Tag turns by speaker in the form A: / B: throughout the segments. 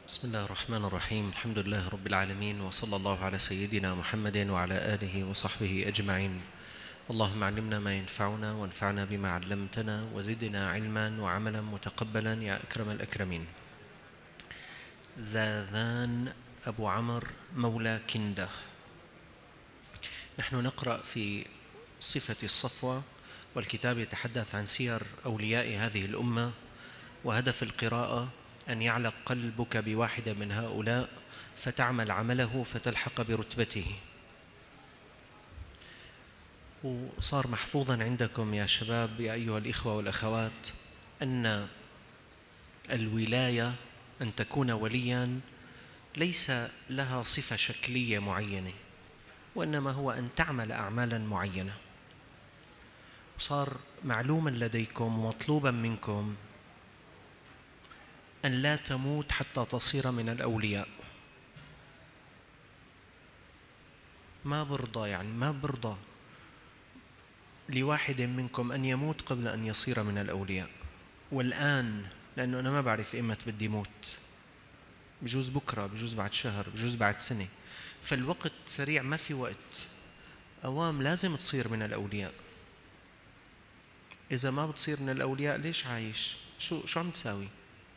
A: بسم الله الرحمن الرحيم. الحمد لله رب العالمين، وصلى الله على سيدنا محمد وعلى آله وصحبه أجمعين. اللهم علمنا ما ينفعنا وانفعنا بما علمتنا وزدنا علما وعملا متقبلا يا أكرم الأكرمين. زاذان أبو عمرو مولى كندة. نحن نقرأ في صفة الصفوة، والكتاب يتحدث عن سير أولياء هذه الأمة، وهدف القراءة أن يعلق قلبك بواحدة من هؤلاء فتعمل عمله فتلحق برتبته. وصار محفوظا عندكم يا شباب، يا أيها الإخوة والأخوات، أن الولاية، أن تكون وليا، ليس لها صفة شكلية معينة، وإنما هو أن تعمل أعمالا معينة. صار معلوما لديكم ومطلوبا منكم أن لا تموت حتى تصير من الأولياء. ما برضى لواحد منكم أن يموت قبل أن يصير من الأولياء. والآن، لأنه أنا ما بعرف إمتى بدي موت، بجوز بكرة، بجوز بعد شهر، بجوز بعد سنة، فالوقت سريع، ما في وقت. أوام لازم تصير من الأولياء. إذا ما بتصير من الأولياء ليش عايش؟ شو عم تساوي؟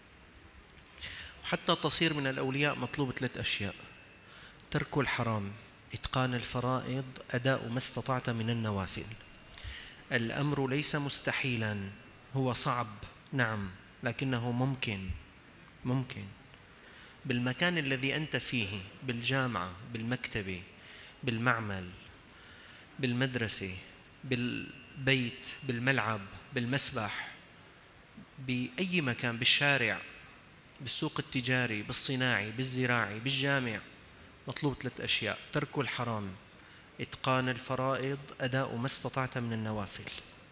A: حتى تصير من الأولياء مطلوب 3 أشياء: ترك الحرام، إتقان الفرائض، أداء ما استطعت من النوافل. الأمر ليس مستحيلا، هو صعب نعم، لكنه ممكن بالمكان الذي أنت فيه، بالجامعة، بالمكتبة، بالمعمل، بالمدرسة، بالبيت، بالملعب، بالمسبح، بأي مكان، بالشارع، بالسوق التجاري، بالصناعي، بالزراعي، بالجامع. مطلوب 3 أشياء: ترك الحرام، إتقان الفرائض، أداء ما استطعت من النوافل.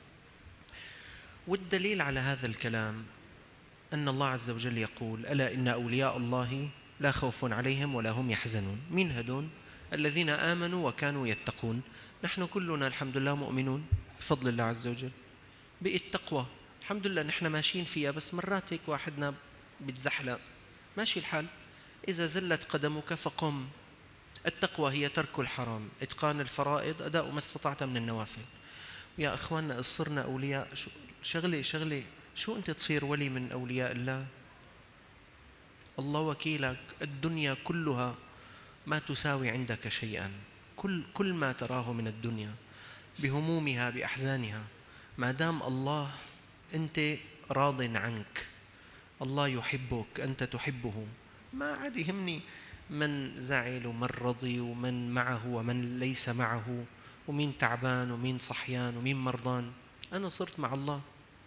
A: والدليل على هذا الكلام أن الله عز وجل يقول: ألا إن أولياء الله لا خوف عليهم ولا هم يحزنون. مين هدون؟ الذين آمنوا وكانوا يتقون. نحن كلنا الحمد لله مؤمنون بفضل الله عز وجل. بقت تقوى الحمد لله، نحن ماشيين فيها، بس مرات هيك واحدنا بتزحلق، ماشي الحال. إذا زلت قدمك فقم. التقوى هي ترك الحرام، إتقان الفرائض، أداء ما استطعت من النوافل. يا إخواننا، صرنا أولياء. شغلة شو أنت تصير ولي من أولياء الله؟ الله وكيلك. الدنيا كلها ما تساوي عندك شيئا. كل ما تراه من الدنيا بهمومها، بأحزانها، ما دام الله أنت راض عنك، الله يحبك، أنت تحبه، ما عاد يهمني من زعل ومن رضي ومن معه ومن ليس معه، ومين تعبان ومين صحيان ومين مرضان. أنا صرت مع الله.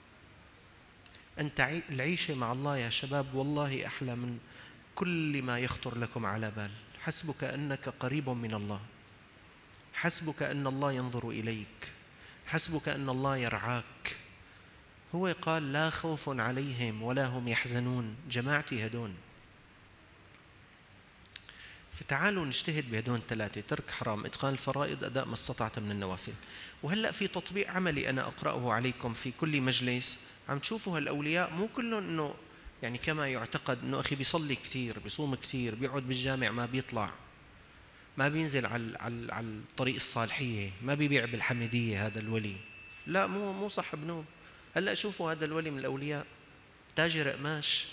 A: أنت العيشة مع الله يا شباب والله أحلى من كل ما يخطر لكم على بال. حسبك أنك قريب من الله، حسبك أن الله ينظر إليك، حسبك أن الله يرعاك. هو قال: لا خوف عليهم ولا هم يحزنون. جماعتي هدون. فتعالوا نجتهد بهدون 3: ترك حرام، إتقان الفرائض، أداء ما استطعت من النوافل. وهلأ في تطبيق عملي أنا أقرأه عليكم في كل مجلس. عم تشوفوا هالأولياء مو كلهم إنه يعني كما يعتقد إنه أخي بيصلي كثير، بيصوم كثير، بيقعد بالجامع، ما بيطلع، ما بينزل على الطريق الصالحية، ما بيبيع بالحميدية، هذا الولي. لا، مو صح بنوب. هلأ شوفوا هذا الولي من الأولياء، تاجر قماش.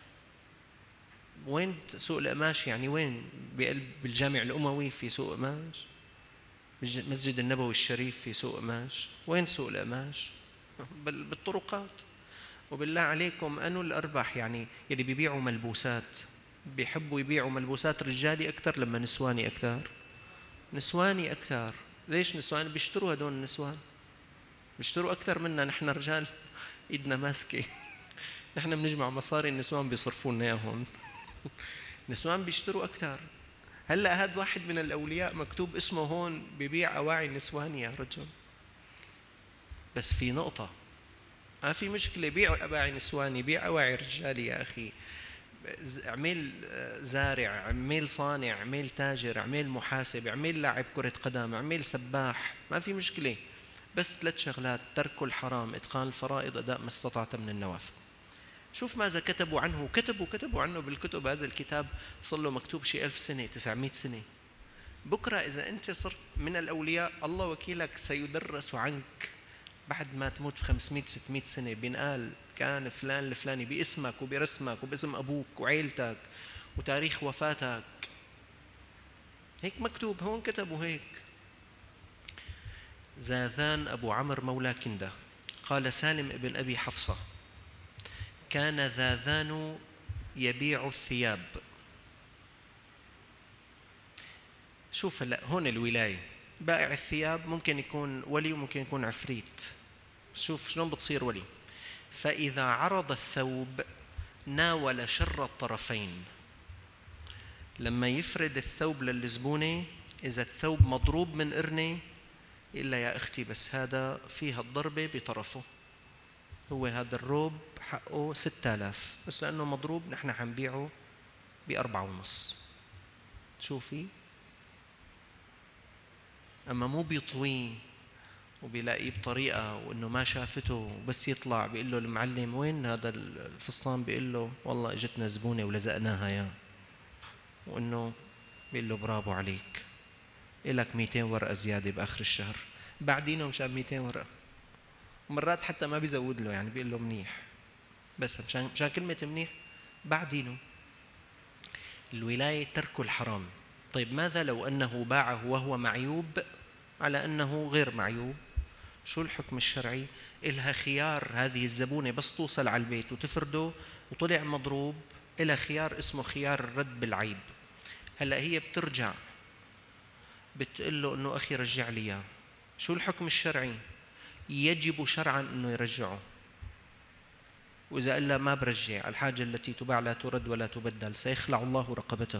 A: وين سوق القماش؟ يعني وين؟ بقلب بالجامع الأموي في سوق قماش، بالمسجد النبوي الشريف في سوق قماش. وين سوق القماش؟ بالطرقات. وبالله عليكم، أنو الأربح؟ يعني اللي بيبيعوا ملبوسات بيحبوا يبيعوا ملبوسات رجالي أكثر لما نسواني أكثر؟ نسواني أكثر. ليش نسواني؟ بيشتروا هدول النسوان، بيشتروا أكثر منا نحن رجال إيدنا ماسكة. نحن بنجمع مصاري، النسوان بيصرفوا لنا إياهم. نسوان بيشتروا أكثر. هلأ هذا واحد من الأولياء مكتوب اسمه هون بيبيع أواعي نسوان يا رجل. بس في نقطة، ما في مشكلة، بيع أواعي نسواني، بيع أواعي رجالي يا أخي. اعمل زارع، اعمل صانع، اعمل تاجر، اعمل محاسب، اعمل لاعب كرة قدم، اعمل سباح، ما في مشكلة. بس 3 شغلات: ترك الحرام، إتقان الفرائض، أداء ما استطعت من النوافل. شوف ماذا كتبوا عنه، كتبوا عنه بالكتب. هذا الكتاب صار له مكتوب شيء 1000 سنة 900 سنة. بكرة إذا أنت صرت من الأولياء الله وكيلك سيدرس عنك بعد ما تموت ب500 600 سنة، بينقال كان فلان الفلاني باسمك وبرسمك وباسم أبوك وعيلتك وتاريخ وفاتك. هيك مكتوب هون، كتبوا هيك. زاذان أبو عمرو مولى كندة قال سالم ابن أبي حفصة: كان زاذان يبيع الثياب. شوف هلا هون الولاية، بائع الثياب ممكن يكون ولي وممكن يكون عفريت. شوف شلون بتصير ولي. فإذا عرض الثوب ناول شر الطرفين. لما يفرد الثوب للزبونة، إذا الثوب مضروب من قرنة إلا يا أختي بس هذا فيها الضربة بطرفه، هو هذا الروب حقه 6000، بس لأنه مضروب نحن حنبيعه ب4.5. شوفي، أما مو بيطويه وبيلاقيه بطريقة وإنه ما شافته وبس يطلع بيقول له المعلم وين هذا الفستان، بيقول له والله اجتنا زبونة ولزقناها يا، وإنه بيقول له برافو عليك إلك 200 ورقة زيادة بآخر الشهر، بعدينه مشان 200 ورقة. مرات حتى ما بيزود له، يعني بيقول له منيح، بس مشان كلمة منيح بعدينه. الولاية ترك الحرام. طيب ماذا لو أنه باعه وهو معيوب على أنه غير معيوب؟ شو الحكم الشرعي؟ إلها خيار هذه الزبونة بس توصل على البيت وتفرده وطلع مضروب، إلها خيار اسمه خيار الرد بالعيب. هلأ هي بترجع بتقول له إنه أخي رجع لي إياه. شو الحكم الشرعي؟ يجب شرعا إنه يرجعه، وإذا قال له ما برجع، الحاجة التي تباع لا ترد ولا تبدل، سيخلع الله رقبته.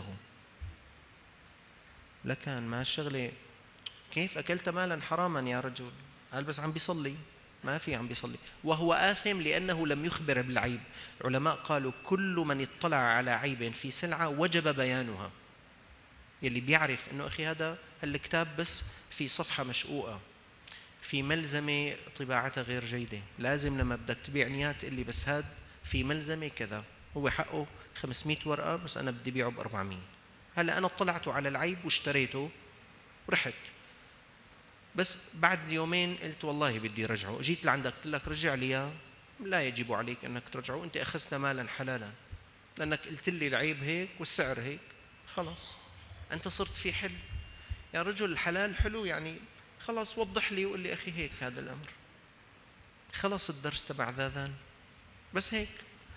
A: لكن ما الشغلة كيف أكلت مالا حراما يا رجل؟ قال بس عم بيصلي، ما في عم بيصلي وهو آثم لأنه لم يخبر بالعيب. العلماء قالوا كل من اطلع على عيب في سلعة وجب بيانها. يلي بيعرف إنه أخي هذا الكتاب بس في صفحة مشقوقة، في ملزمة طباعتها غير جيدة، لازم لما بدك تبيع نيات تقول لي بس هاد في ملزمة كذا، هو حقه 500 ورقة بس أنا بدي بيعه ب400. هلأ أنا اطلعت على العيب واشتريته ورحت، بس بعد يومين قلت والله بدي رجعه، جيت لعندك قلت لك رجع لي إياه، لا يجب عليك أنك ترجعه، أنت أخذت مالا حلالا لأنك قلت لي العيب هيك والسعر هيك، خلاص أنت صرت في حل. يا رجل الحلال حلو، يعني خلاص وضح لي وقل لي أخي هيك هذا الأمر، خلاص الدرس تبع ذاذان بس هيك،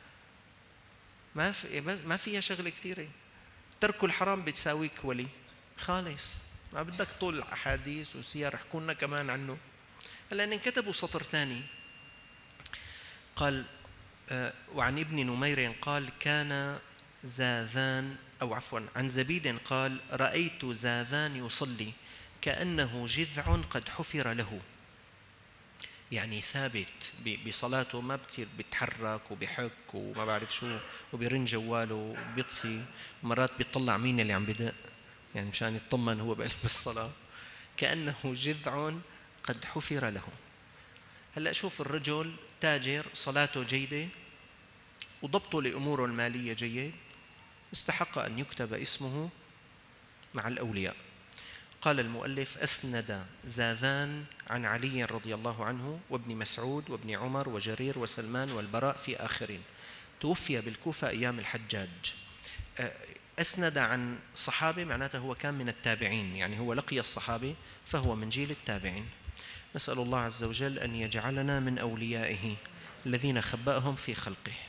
A: ما فيها شغلة كثيرة. ترك الحرام بتساويك ولي خالص، ما بدك طول الأحاديث وسير احكوا لنا كمان عنه. هلا انكتبوا سطر ثاني قال وعن ابن نمير قال كان زاذان أو عفوا عن زبيد قال رأيت زاذان يصلي كأنه جذع قد حفر له، يعني ثابت بصلاته، ما كثير بيتحرك وبيحك وما بعرف شو وبيرن جواله وبيطفي، ومرات بيطلع مين اللي عم بدق يعني مشان يطمن هو بقلب الصلاة، كأنه جذع قد حفر له. هلأ شوف الرجل تاجر صلاته جيدة وضبطه لأموره المالية جيد، استحق أن يكتب اسمه مع الأولياء. قال المؤلف أسند زاذان عن علي رضي الله عنه وابن مسعود وابن عمر وجرير وسلمان والبراء في آخرين، توفي بالكوفة أيام الحجاج. أسند عن صحابة معناته هو كان من التابعين، يعني هو لقي الصحابة فهو من جيل التابعين. نسأل الله عز وجل أن يجعلنا من أوليائه الذين خبأهم في خلقه.